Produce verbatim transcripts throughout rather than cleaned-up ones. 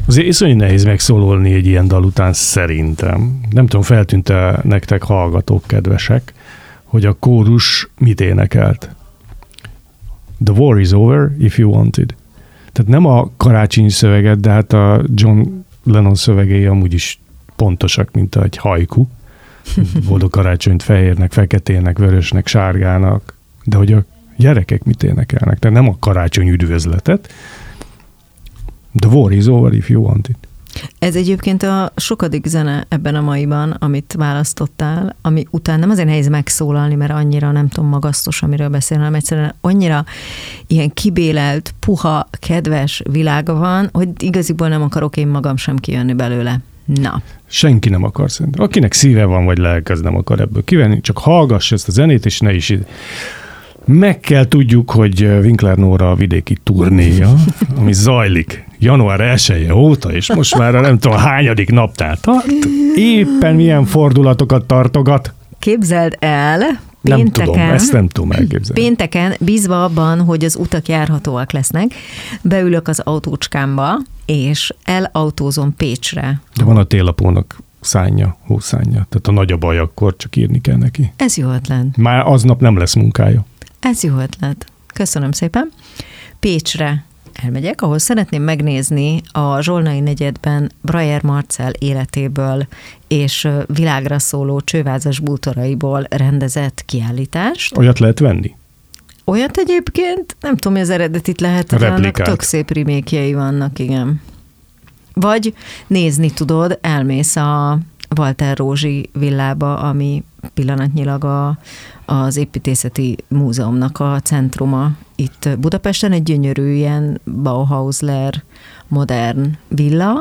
Azért iszonyú nehéz megszólalni egy ilyen dal után szerintem. Nem tudom, feltűnt-e nektek hallgatók kedvesek, hogy a kórus mit énekelt? The war is over if you wanted. Tehát nem a karácsonyi szöveget, de hát a John Lennon szövegei amúgy is pontosak, mint egy haiku. Boldog karácsonyt fehérnek, feketének, vörösnek, sárgának, de hogy a gyerekek mit énekelnek? Tehát nem a karácsony üdvözletet. The war is over if you want it. Ez egyébként a sokadik zene ebben a maiban, amit választottál, ami után nem azért nehéz megszólalni, mert annyira nem tudom magasztos, amiről beszél, hanem egyszerűen annyira ilyen kibélelt, puha, kedves világa van, hogy igaziból nem akarok én magam sem kijönni belőle. Na. Senki nem akar szerintem. Akinek szíve van, vagy lelke, az nem akar ebből kivenni, csak hallgass ezt a zenét, és ne is ide. Meg kell tudjuk, hogy Winkler Nóra a vidéki turnéja, ami zajlik január elseje óta, és most már nem tudom, hányadik naptál tart, éppen milyen fordulatokat tartogat. Képzeld el, nem pénteken, tudom, ezt nem tudom elképzelni. Pénteken, bízva abban, hogy az utak járhatóak lesznek, beülök az autócskámba, és elautózom Pécsre. De van a télapónak szánja, hószánja, tehát a nagy a baj, akkor csak írni kell neki. Ez jó ötlet. Már aznap nem lesz munkája. Ez jó ötlet. Köszönöm szépen. Pécsre elmegyek, ahol szeretném megnézni a Zsolnai negyedben Breyer Marcell életéből és világra szóló csővázas bútoraiból rendezett kiállítást. Olyat lehet venni? Olyat egyébként, nem tudom, hogy az eredetit lehet, annak tök szép remékjei vannak, igen. Vagy nézni tudod, elmész a Walter Rózsi villába, ami pillanatnyilag a, az építészeti múzeumnak a centruma itt Budapesten, egy gyönyörű ilyen Bauhausler modern villa,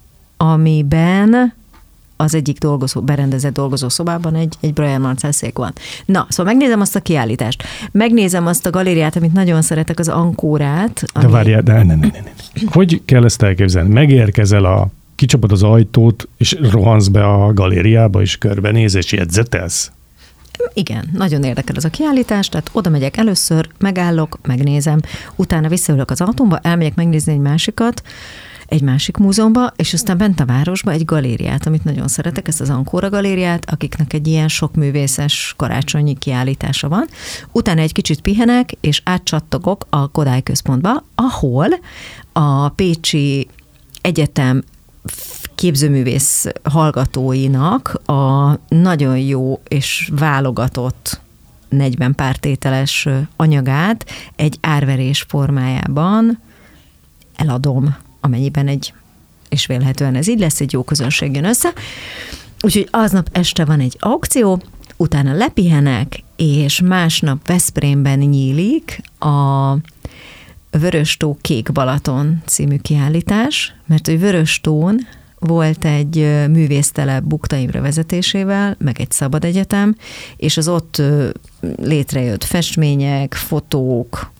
amiben az egyik dolgozó, berendezett dolgozószobában egy, egy Breyer Marcell szék van. Na, szóval megnézem azt a kiállítást. Megnézem azt a galériát, amit nagyon szeretek, az Ankórát. Ami... De várjál, de ne, ne, ne, ne. Hogy kell ezt elképzelni? Megérkezel a kicsapod az ajtót, és rohansz be a galériába, és körbenéz, és jegyzetelsz? Igen, nagyon érdekel ez a kiállítás, tehát oda megyek először, megállok, megnézem, utána visszaülök az autómba, elmegyek megnézni egy másikat, egy másik múzeumba, és aztán bent a városba egy galériát, amit nagyon szeretek, ezt az Ankóra galériát, akiknek egy ilyen sok művészes karácsonyi kiállítása van. Utána egy kicsit pihenek, és átcsattogok a Kodály Központba, ahol a Pécsi Egyetem képzőművész hallgatóinak a nagyon jó és válogatott negyven pár tételes anyagát egy árverés formájában eladom, amennyiben egy, és vélhetően ez így lesz, egy jó közönség jön össze. Úgyhogy aznap este van egy aukció, utána lepihenek, és másnap Veszprémben nyílik a Vöröstó Kék Balaton című kiállítás, mert hogy Vöröstón volt egy művésztelep Bukta Imre vezetésével, meg egy szabad egyetem, és az ott létrejött festmények, fotók,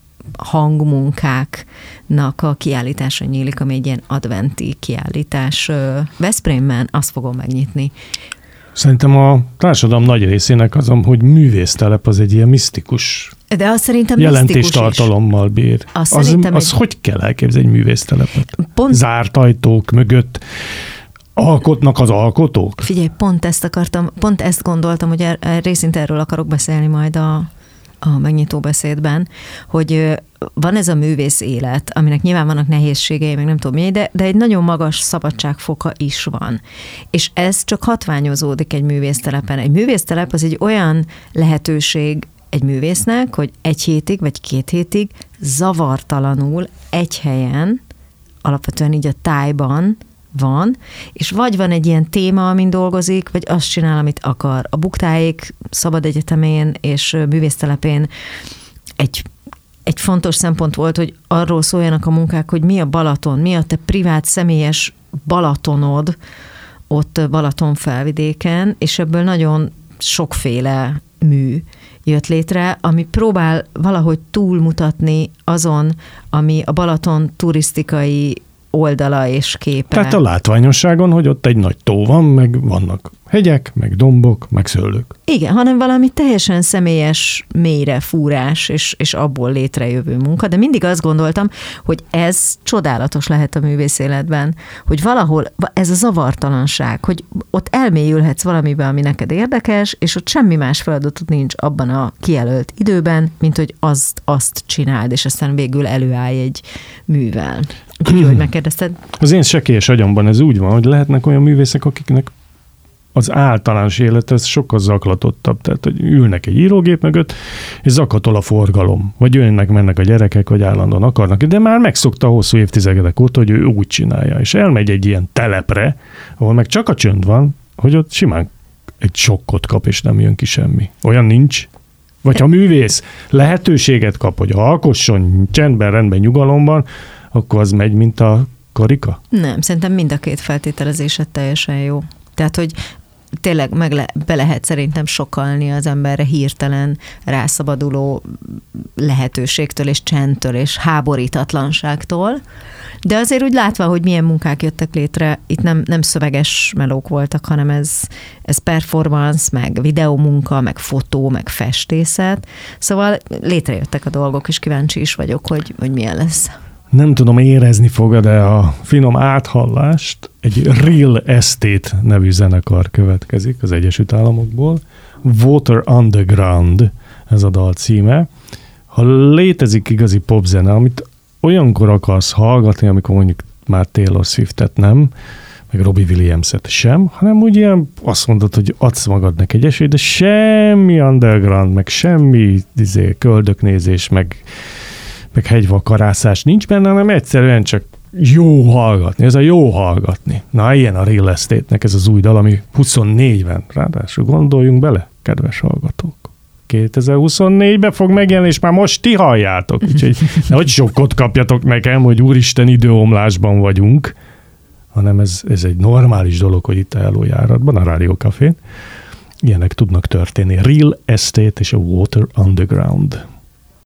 hangmunkáknak a kiállítása nyílik, ami egy ilyen adventi kiállítás Veszprémben, azt fogom megnyitni. Szerintem a társadalom nagy részének azon, hogy művésztelep az egy ilyen misztikus de azt szerintem jelentéstartalommal bír. Azt az az egy... hogy kell elképzelni egy művésztelepet? Pont... Zárt ajtók mögött alkotnak az alkotók? Figyelj, pont ezt akartam, pont ezt gondoltam, hogy er, részint erről akarok beszélni majd a, a megnyitó beszédben, hogy van ez a művész élet, aminek nyilván vannak nehézségei, meg nem tudom mi, de, de egy nagyon magas szabadságfoka is van. És ez csak hatványozódik egy művésztelepen. Egy művésztelep az egy olyan lehetőség egy művésznek, hogy egy hétig vagy két hétig zavartalanul egy helyen, alapvetően így a tájban van, és vagy van egy ilyen téma, amin dolgozik, vagy azt csinál, amit akar. A Buktáék Szabad Egyetemén és művésztelepén egy Egy fontos szempont volt, hogy arról szóljanak a munkák, hogy mi a Balaton, mi a te privát, személyes Balatonod ott Balatonfelvidéken, és ebből nagyon sokféle mű jött létre, ami próbál valahogy túlmutatni azon, ami a Balaton turisztikai oldala és képe. Tehát a látványosságon, hogy ott egy nagy tó van, meg vannak hegyek, meg dombok, meg szőlők. Igen, hanem valami teljesen személyes mélyre fúrás, és, és abból létrejövő munka, de mindig azt gondoltam, hogy ez csodálatos lehet a művész életben, hogy valahol ez a zavartalanság, hogy ott elmélyülhetsz valamiben, ami neked érdekes, és ott semmi más feladatod nincs abban a kijelölt időben, mint hogy azt, azt csináld, és aztán végül előállj egy művel. Úgyhogy, hogy megkérdezted? Az én sekélyes agyamban ez úgy van, hogy lehetnek olyan művészek, akiknek az általános élet ez sokkal zaklatottabb. Tehát, hogy ülnek egy írógép mögött, és zakatol a forgalom. Vagy jönnek, mennek a gyerekek, vagy állandóan akarnak. De már megszokta hosszú évtizedek óta, hogy ő úgy csinálja. És elmegy egy ilyen telepre, ahol meg csak a csönd van, hogy ott simán egy sokkot kap, és nem jön ki semmi. Olyan nincs. Vagy ha művész lehetőséget kap, hogy alkosson csendben, rendben, nyugalomban, akkor az megy, mint a karika? Nem, szerintem mind a két feltételezésed teljesen jó. Tehát, hogy tényleg meg le, be lehet szerintem sokalni az emberre hirtelen rászabaduló lehetőségtől és csendtől és háborítatlanságtól, de azért úgy látva, hogy milyen munkák jöttek létre, itt nem, nem szöveges melók voltak, hanem ez, ez performance, meg videómunka, meg fotó, meg festészet, szóval létrejöttek a dolgok, és kíváncsi is vagyok, hogy, hogy milyen lesz. Nem tudom, érezni fogad-e a finom áthallást. Egy Real Estate nevű zenekar következik az Egyesült Államokból. Water Underground, ez a dal címe. Ha létezik igazi popzene, amit olyankor akarsz hallgatni, amikor mondjuk már Taylor Swiftet nem, meg Robbie Williamset sem, hanem úgy ilyen azt mondod, hogy adsz magadnak egy esélyt, de semmi underground, meg semmi izé, köldöknézés, meg meg hegyvakarászás nincs benne, hanem egyszerűen csak jó hallgatni. Ez a jó hallgatni. Na, ilyen a Real Estate-nek ez az új dal, ami huszonnégyben, ráadásul gondoljunk bele, kedves hallgatók. kétezer-huszonnégyben fog megjelenni, és már most ti halljátok. Úgyhogy nehogy sokkot kapjatok nekem, hogy úristen időomlásban vagyunk, hanem ez, ez egy normális dolog, hogy itt a előjáratban, a Rádió Cafén ilyenek tudnak történni. Real Estate és a Water Underground.